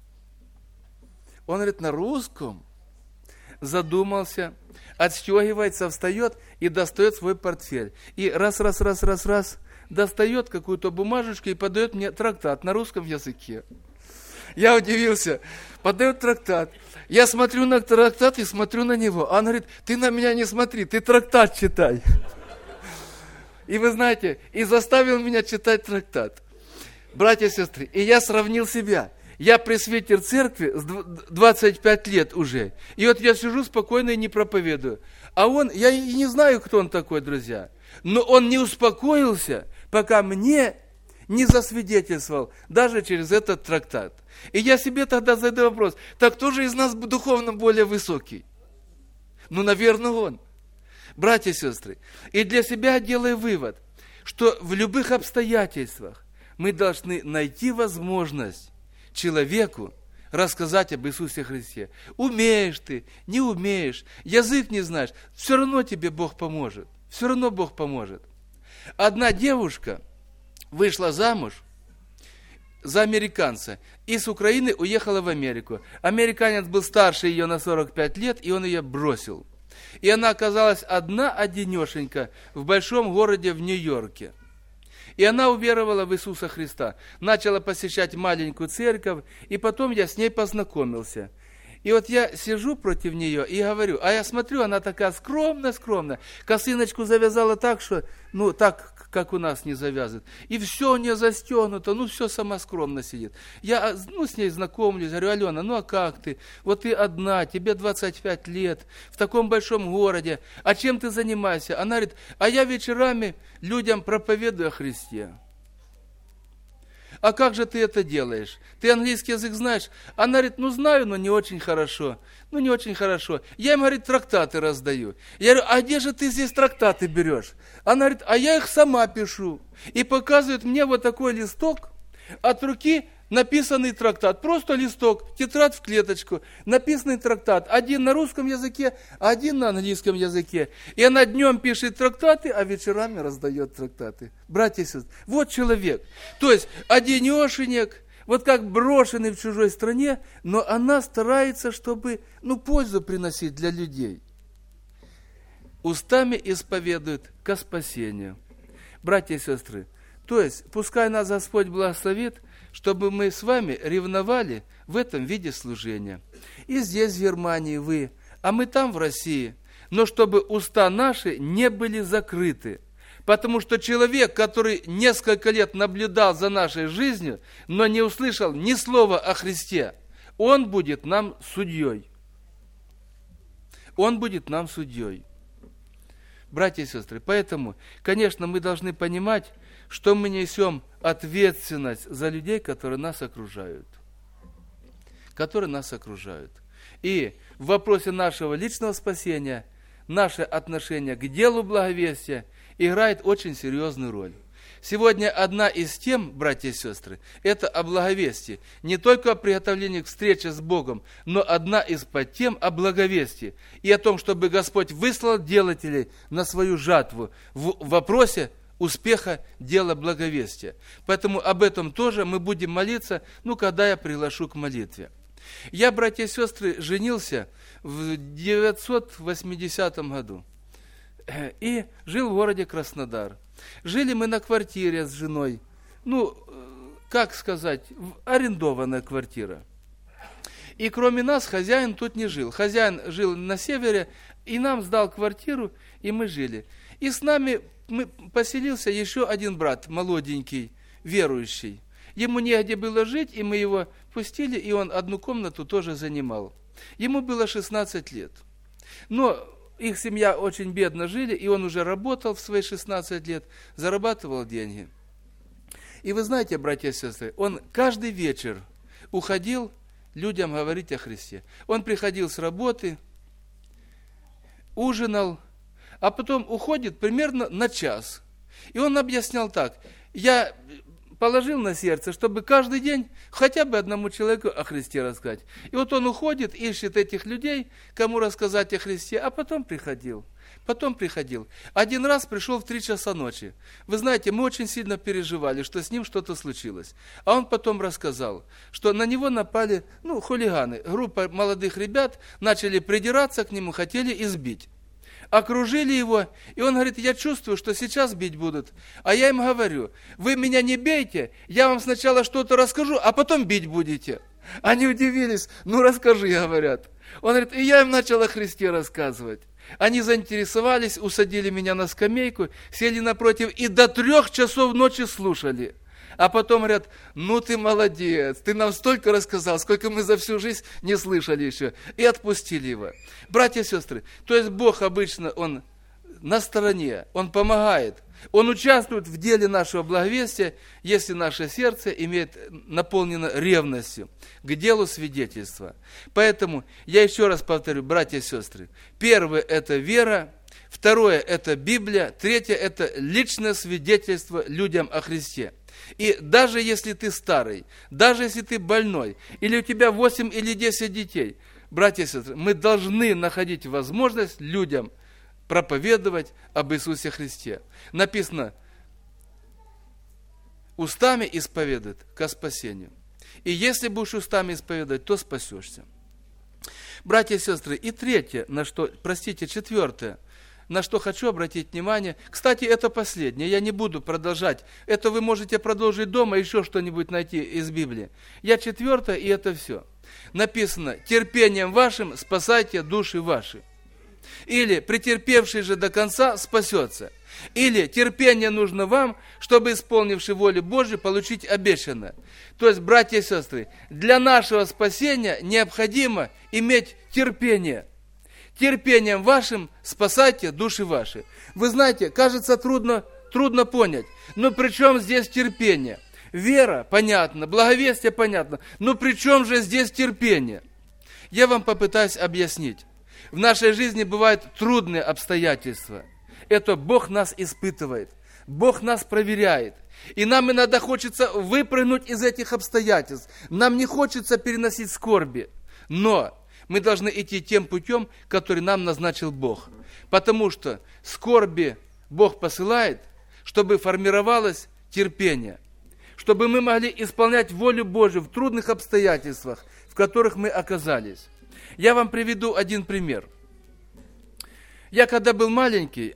Он говорит, на русском? Задумался, отстегивается, встает и достает свой портфель. И раз, раз, раз, раз, раз, достает какую-то бумажечку и подает мне трактат на русском языке. Я удивился. Подает трактат. Я смотрю на трактат и смотрю на него. Он говорит, ты на меня не смотри, ты трактат читай. И вы знаете, и заставил меня читать трактат. Братья и сестры, и я сравнил себя. Я пресвитер церкви с двадцать пять лет уже. И вот я сижу спокойно и не проповедую. А он, я и не знаю, кто он такой, друзья. Но он не успокоился, пока мне не засвидетельствовал, даже через этот трактат. И я себе тогда задаю вопрос, так кто же из нас духовно более высокий? Ну, наверное, он. Братья и сестры, и для себя делаю вывод, что в любых обстоятельствах мы должны найти возможность человеку рассказать об Иисусе Христе. Умеешь ты, не умеешь, язык не знаешь, все равно тебе Бог поможет. Все равно Бог поможет. Одна девушка вышла замуж за американца и с Украины уехала в Америку. Американец был старше ее на сорок пять лет, и он ее бросил. И она оказалась одна, одинешенька, в большом городе в Нью-Йорке. И она уверовала в Иисуса Христа, начала посещать маленькую церковь, и потом я с ней познакомился. И вот я сижу против нее и говорю, а я смотрю, она такая скромная-скромная, косыночку завязала так, что, ну, так, как у нас не завязывают. И все у нее застегнуто, ну, все сама скромно сидит. Я, ну, с ней знакомлюсь, говорю, Алена, ну, а как ты? Вот ты одна, тебе двадцать пять лет, в таком большом городе, а чем ты занимаешься? Она говорит, а я вечерами людям проповедую о Христе. А как же ты это делаешь? Ты английский язык знаешь? Она говорит, ну знаю, но не очень хорошо. Ну не очень хорошо. Я им, говорит, трактаты раздаю. Я говорю, а где же ты здесь трактаты берешь? Она говорит, а я их сама пишу. И показывает мне вот такой листок, от руки написанный трактат. Просто листок, тетрадь в клеточку, написанный трактат. Один на русском языке, один на английском языке. И она днем пишет трактаты, а вечерами раздает трактаты. Братья и сестры, вот человек. То есть одинешенек, вот как брошенный в чужой стране, но она старается, чтобы, ну, пользу приносить для людей. Устами исповедует ко спасению. Братья и сестры, то есть, пускай нас Господь благословит, чтобы мы с вами ревновали в этом виде служения. И здесь, в Германии, вы, а мы там, в России. Но чтобы уста наши не были закрыты. Потому что человек, который несколько лет наблюдал за нашей жизнью, но не услышал ни слова о Христе, он будет нам судьей. Он будет нам судьей. Братья и сестры, поэтому, конечно, мы должны понимать, что мы несем ответственность за людей, которые нас окружают. Которые нас окружают. И в вопросе нашего личного спасения наше отношение к делу благовестия играет очень серьезную роль. Сегодня одна из тем, братья и сестры, это о благовестии. Не только о приготовлении к встрече с Богом, но одна из подтем о благовестии. И о том, чтобы Господь выслал делателей на свою жатву в вопросе успеха дела благовестия. Поэтому об этом тоже мы будем молиться, ну, когда я приглашу к молитве. Я, братья и сестры, женился в девятьсот восьмидесятом году и жил в городе Краснодар. Жили мы на квартире с женой, ну, как сказать, арендованная квартира. И кроме нас хозяин тут не жил. Хозяин жил на севере, и нам сдал квартиру, и мы жили. И с нами мы, поселился еще один брат, молоденький, верующий. Ему негде было жить, и мы его пустили, и он одну комнату тоже занимал. Ему было шестнадцать лет. Но их семья очень бедно жили, и он уже работал в свои шестнадцать лет, зарабатывал деньги. И вы знаете, братья и сестры, он каждый вечер уходил людям говорить о Христе. Он приходил с работы, ужинал, а потом уходит примерно на час. И он объяснял так: я положил на сердце, чтобы каждый день хотя бы одному человеку о Христе рассказать. И вот он уходит, ищет этих людей, кому рассказать о Христе, а потом приходил. Потом приходил. Один раз пришел в три часа ночи. Вы знаете, мы очень сильно переживали, что с ним что-то случилось. А он потом рассказал, что на него напали, ну, хулиганы. Группа молодых ребят начали придираться к нему, хотели избить. Окружили его, и он говорит: я чувствую, что сейчас бить будут. А я им говорю: вы меня не бейте, я вам сначала что-то расскажу, а потом бить будете. Они удивились: ну расскажи, говорят. Он говорит: и я им начал о Христе рассказывать. Они заинтересовались, усадили меня на скамейку, сели напротив и до трех часов ночи слушали. А потом говорят: ну ты молодец, ты нам столько рассказал, сколько мы за всю жизнь не слышали еще. И отпустили его. Братья и сестры, то есть Бог обычно, Он на стороне, Он помогает, Он участвует в деле нашего благовестия, если наше сердце имеет наполнено ревностью к делу свидетельства. Поэтому я еще раз повторю, братья и сестры, первое – это вера, второе – это Библия, третье – это личное свидетельство людям о Христе. И даже если ты старый, даже если ты больной, или у тебя восемь или десять детей, братья и сестры, мы должны находить возможность людям проповедовать об Иисусе Христе. Написано: устами исповедует ко спасению. И если будешь устами исповедовать, то спасешься. Братья и сестры, и третье, на что, простите, четвертое, на что хочу обратить внимание. Кстати, это последнее, я не буду продолжать. Это вы можете продолжить дома, еще что-нибудь найти из Библии. Я четвертое, и это все. Написано: терпением вашим спасайте души ваши. Или претерпевший же до конца спасется. Или терпение нужно вам, чтобы, исполнивши волю Божию, получить обещанное. То есть, братья и сестры, для нашего спасения необходимо иметь терпение. Терпением вашим спасайте души ваши. Вы знаете, кажется, трудно, трудно понять. Но при чем здесь терпение? Вера, понятно, благовестие, понятно. Но при чем же здесь терпение? Я вам попытаюсь объяснить. В нашей жизни бывают трудные обстоятельства. Это Бог нас испытывает. Бог нас проверяет. И нам иногда хочется выпрыгнуть из этих обстоятельств. Нам не хочется переносить скорби. Но мы должны идти тем путем, который нам назначил Бог. Потому что скорби Бог посылает, чтобы формировалось терпение. Чтобы мы могли исполнять волю Божию в трудных обстоятельствах, в которых мы оказались. Я вам приведу один пример. Я когда был маленький,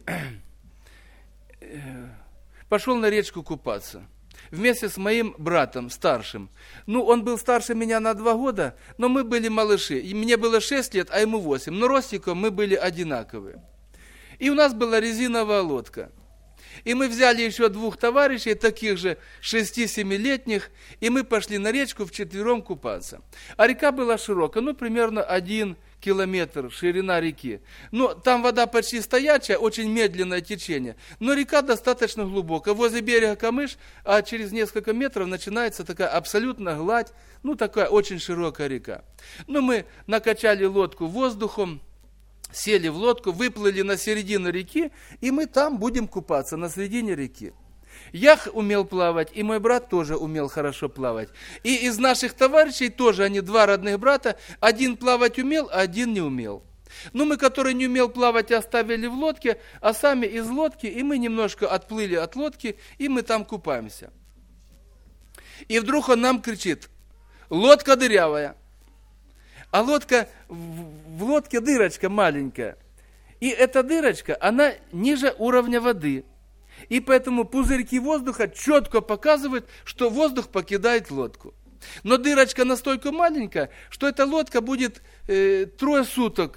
пошел на речку купаться. Вместе с моим братом, старшим. Ну, он был старше меня на два года, но мы были малыши. И мне было шесть лет, а ему восемь. Но ростиком мы были одинаковые. И у нас была резиновая лодка. И мы взяли еще двух товарищей, таких же шести-семилетних, и мы пошли на речку вчетвером купаться. А река была широкая, ну, примерно один километр ширина реки. Ну, там вода почти стоячая, очень медленное течение, но река достаточно глубокая. Возле берега камыш, а через несколько метров начинается такая абсолютно гладь, ну, такая очень широкая река. Ну, мы накачали лодку воздухом, сели в лодку, выплыли на середину реки, и мы там будем купаться, на середине реки. Я умел плавать, и мой брат тоже умел хорошо плавать. И из наших товарищей тоже, они два родных брата, один плавать умел, а один не умел. Ну, мы, который не умел плавать, оставили в лодке, а сами из лодки, и мы немножко отплыли от лодки, и мы там купаемся. И вдруг он нам кричит: лодка дырявая. А лодка, в лодке дырочка маленькая. И эта дырочка, она ниже уровня воды. И поэтому пузырьки воздуха четко показывают, что воздух покидает лодку. Но дырочка настолько маленькая, что эта лодка будет э, трое суток,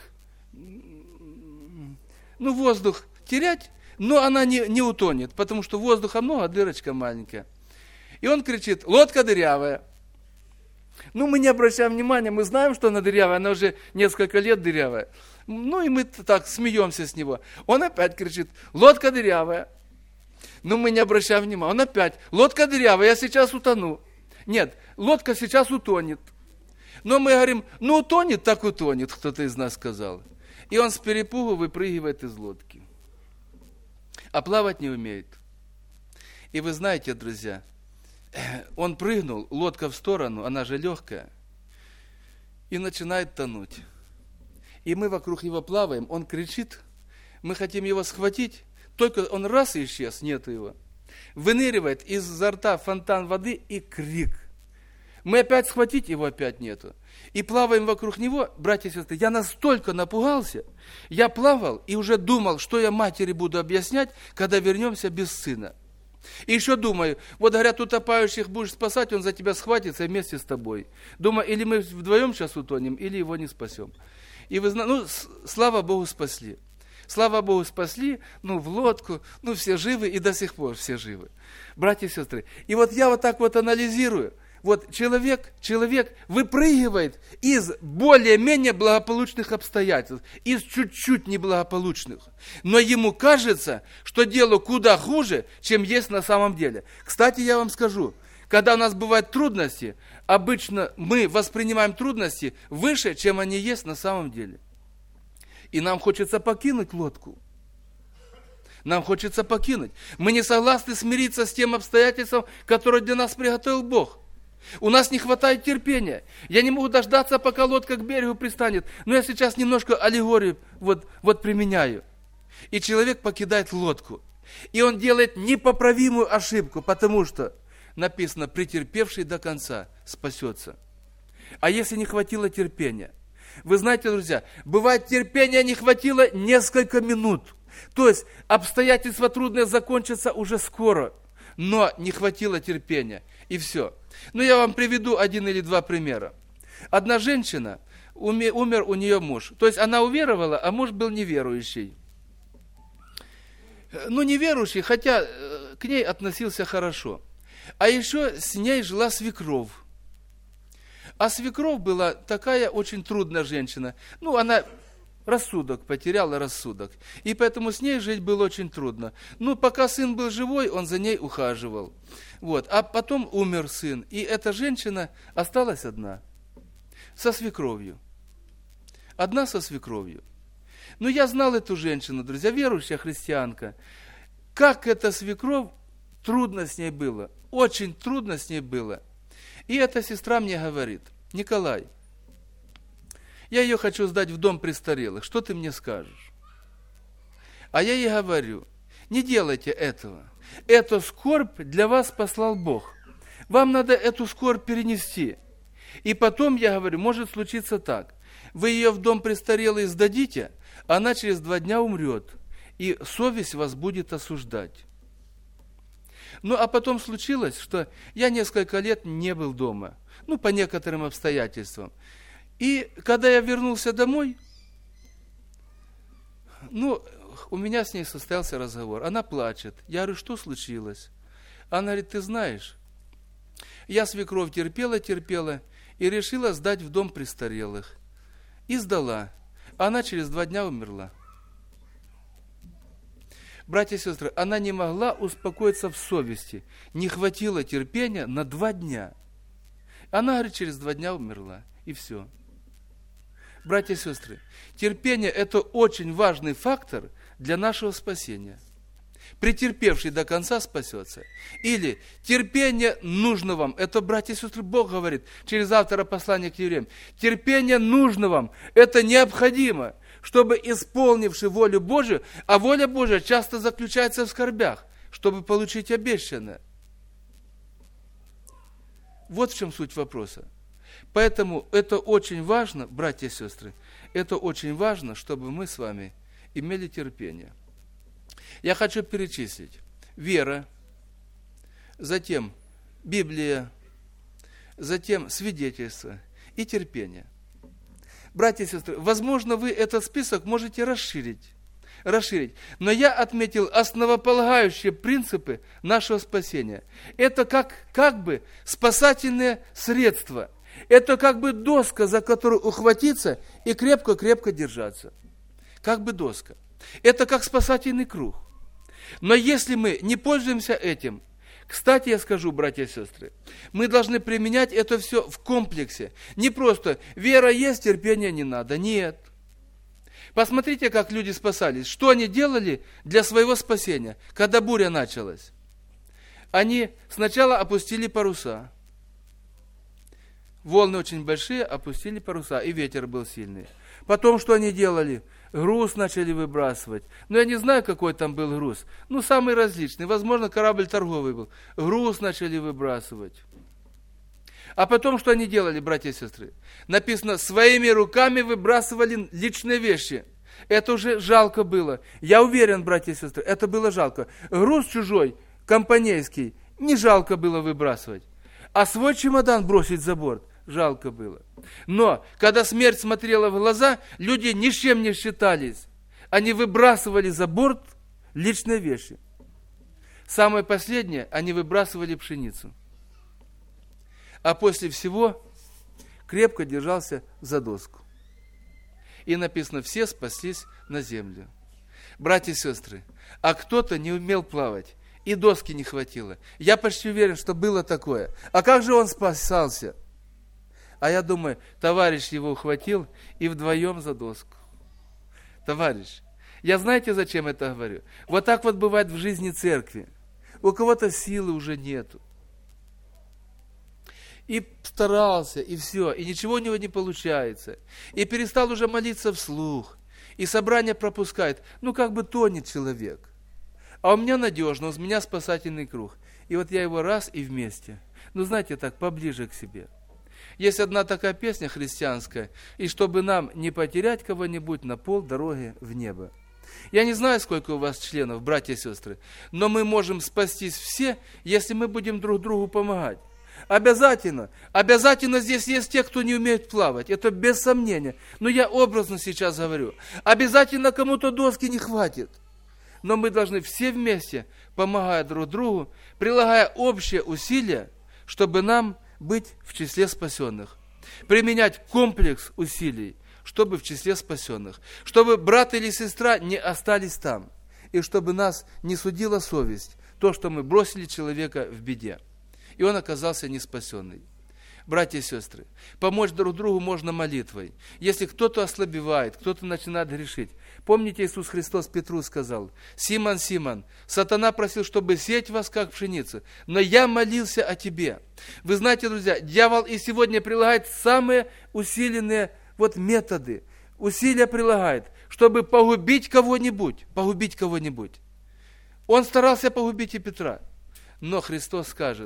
ну, воздух терять, но она не, не утонет, потому что воздуха много, а дырочка маленькая. И он кричит: лодка дырявая. Ну, мы не обращаем внимания, мы знаем, что она дырявая, она уже несколько лет дырявая. Ну, и мы так смеемся с него. Он опять кричит: лодка дырявая. Ну, мы не обращаем внимания. Он опять: лодка дырявая, я сейчас утону. Нет, лодка сейчас утонет. Но мы говорим: ну, утонет, так утонет, кто-то из нас сказал. И он с перепугу выпрыгивает из лодки. А плавать не умеет. И вы знаете, друзья, он прыгнул, лодка в сторону, она же легкая, и начинает тонуть. И мы вокруг него плаваем, он кричит, мы хотим его схватить, только он раз и исчез, нету его. Выныривает изо рта фонтан воды и крик. Мы опять схватить его, опять нету. И плаваем вокруг него, братья и сестры. Я настолько напугался, я плавал и уже думал, что я матери буду объяснять, когда вернемся без сына. И еще думаю, вот говорят, утопающих будешь спасать, он за тебя схватится вместе с тобой. Думаю, или мы вдвоем сейчас утонем, или его не спасем. И вы знаете, ну, слава Богу, спасли. Слава Богу, спасли, ну, в лодку, ну, все живы, и до сих пор все живы. Братья и сестры, и вот я вот так вот анализирую. Вот человек, человек выпрыгивает из более-менее благополучных обстоятельств, из чуть-чуть неблагополучных. Но ему кажется, что дело куда хуже, чем есть на самом деле. Кстати, я вам скажу, когда у нас бывают трудности, обычно мы воспринимаем трудности выше, чем они есть на самом деле. И нам хочется покинуть лодку. Нам хочется покинуть. Мы не согласны смириться с тем обстоятельством, которое для нас приготовил Бог. У нас не хватает терпения. Я не могу дождаться, пока лодка к берегу пристанет. Но я сейчас немножко аллегорию вот, вот применяю. И человек покидает лодку. И он делает непоправимую ошибку, потому что написано: претерпевший до конца спасется. А если не хватило терпения? Вы знаете, друзья, бывает, терпения не хватило несколько минут. То есть обстоятельства трудные закончатся уже скоро. Но не хватило терпения. И все. Ну, я вам приведу один или два примера. Одна женщина, умер у нее муж. То есть она уверовала, а муж был неверующий. Ну, неверующий, хотя к ней относился хорошо. А еще с ней жила свекровь. А свекровь была такая очень трудная женщина. Ну, она рассудок, потеряла рассудок. И поэтому с ней жить было очень трудно. Ну, пока сын был живой, он за ней ухаживал. Вот. А потом умер сын. И эта женщина осталась одна. Со свекровью. Одна со свекровью. Ну, я знал эту женщину, друзья, верующая христианка. Как эта свекровь, трудно с ней было. Очень трудно с ней было. И эта сестра мне говорит: Николай, я ее хочу сдать в дом престарелых, что ты мне скажешь? А я ей говорю: не делайте этого. Эту скорбь для вас послал Бог. Вам надо эту скорбь перенести. И потом, я говорю, может случиться так. Вы ее в дом престарелых сдадите, она через два дня умрет, и совесть вас будет осуждать. Ну, а потом случилось, что я несколько лет не был дома, ну, по некоторым обстоятельствам. И когда я вернулся домой, ну, у меня с ней состоялся разговор. Она плачет. Я говорю: что случилось? Она говорит: ты знаешь, я свекровь терпела, терпела и решила сдать в дом престарелых. И сдала. Она через два дня умерла. Братья и сестры, она не могла успокоиться в совести. Не хватило терпения на два дня. Она, говорит, через два дня умерла. И все. Братья и сестры, терпение – это очень важный фактор для нашего спасения. претерпевший до конца спасется. Или терпение нужно вам. Это, братья и сестры, Бог говорит через автора послания к евреям. Терпение нужно вам. Это необходимо, чтобы исполнивший волю Божию, а воля Божия часто заключается в скорбях, чтобы получить обещанное. Вот в чем суть вопроса. Поэтому это очень важно, братья и сестры, это очень важно, чтобы мы с вами имели терпение. Я хочу перечислить. Вера, затем Библия, затем свидетельство и терпение. Братья и сестры, возможно, вы этот список можете расширить, расширить. Но я отметил основополагающие принципы нашего спасения. Это как, как бы спасательные средства. Это как бы доска, за которую ухватиться и крепко-крепко держаться. Как бы доска. Это как спасательный круг. Но если мы не пользуемся этим, кстати, я скажу, братья и сестры, мы должны применять это все в комплексе. Не просто вера есть, терпения не надо. Нет. Посмотрите, как люди спасались. Что они делали для своего спасения, когда буря началась? Они сначала опустили паруса. Волны очень большие, опустили паруса, и ветер был сильный. Потом что они делали? Груз начали выбрасывать. Но я не знаю, какой там был груз. Ну, самый различный. Возможно, корабль торговый был. Груз начали выбрасывать. А потом что они делали, братья и сестры? Написано, своими руками выбрасывали личные вещи. Это уже жалко было. Я уверен, братья и сестры, это было жалко. Груз чужой, компанейский, не жалко было выбрасывать. А свой чемодан бросить за борт жалко было. Но, когда смерть смотрела в глаза, люди ни с чем не считались. Они выбрасывали за борт личные вещи. Самое последнее, они выбрасывали пшеницу. А после всего крепко держался за доску. И написано, все спаслись на землю. Братья и сестры, а кто-то не умел плавать, и доски не хватило. Я почти уверен, что было такое. А как же он спасался? А я думаю, товарищ его ухватил и вдвоем за доску. Товарищ, я знаете, зачем это говорю? Вот так вот бывает в жизни церкви. У кого-то силы уже нету. И старался, и все, и ничего у него не получается. И перестал уже молиться вслух. И собрание пропускает. Ну, как бы тонет человек. А у меня надежно, у меня спасательный круг. И вот я его раз и вместе. Ну, знаете, так, поближе к себе. Есть одна такая песня христианская, и чтобы нам не потерять кого-нибудь на пол дороги в небо. Я не знаю, сколько у вас членов, братья и сестры, но мы можем спастись все, если мы будем друг другу помогать. Обязательно, обязательно здесь есть те, кто не умеет плавать, это без сомнения. Но я образно сейчас говорю, обязательно кому-то доски не хватит. Но мы должны все вместе, помогая друг другу, прилагая общие усилия, чтобы нам быть в числе спасенных. Применять комплекс усилий, чтобы в числе спасенных. Чтобы брат или сестра не остались там. И чтобы нас не судила совесть, то, что мы бросили человека в беде. И он оказался неспасенный. Братья и сестры, помочь друг другу можно молитвой. Если кто-то ослабевает, кто-то начинает грешить. Помните, Иисус Христос Петру сказал: «Симон, Симон, сатана просил, чтобы сеять вас, как пшеницу, но я молился о тебе». Вы знаете, друзья, дьявол и сегодня прилагает самые усиленные вот методы, усилия прилагает, чтобы погубить кого-нибудь, погубить кого-нибудь. Он старался погубить и Петра, но Христос скажет: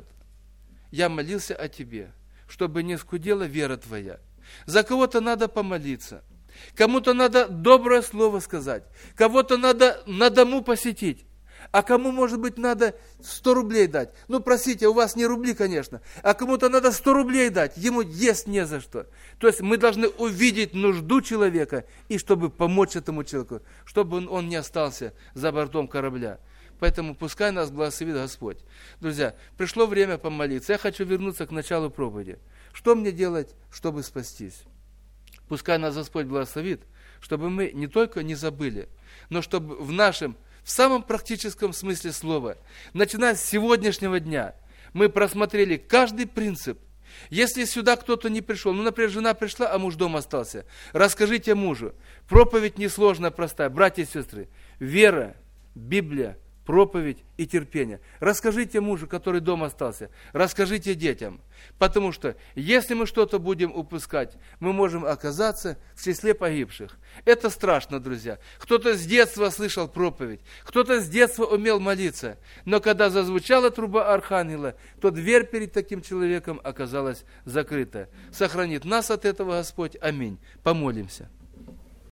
«Я молился о тебе, чтобы не скудела вера твоя». За кого-то надо помолиться, кому-то надо доброе слово сказать, кого-то надо на дому посетить, а кому, может быть, надо сто рублей дать. Ну, простите, у вас не рубли, конечно, а кому-то надо сто рублей дать, ему есть не за что. То есть мы должны увидеть нужду человека, и чтобы помочь этому человеку, чтобы он, он не остался за бортом корабля. Поэтому пускай нас благословит Господь. Друзья, пришло время помолиться. Я хочу вернуться к началу проповеди. Что мне делать, чтобы спастись? Пускай нас Господь благословит, чтобы мы не только не забыли, но чтобы в нашем, в самом практическом смысле слова, начиная с сегодняшнего дня, мы просмотрели каждый принцип. Если сюда кто-то не пришел, ну, например, жена пришла, а муж дома остался, расскажите мужу. Проповедь несложная, простая. Братья и сестры, вера, Библия, проповедь и терпение. Расскажите мужу, который дома остался, расскажите детям. Потому что если мы что-то будем упускать, мы можем оказаться в числе погибших. Это страшно, друзья. Кто-то с детства слышал проповедь, кто-то с детства умел молиться, но когда зазвучала труба архангела, то дверь перед таким человеком оказалась закрыта. Сохранит нас от этого Господь. Аминь. Помолимся.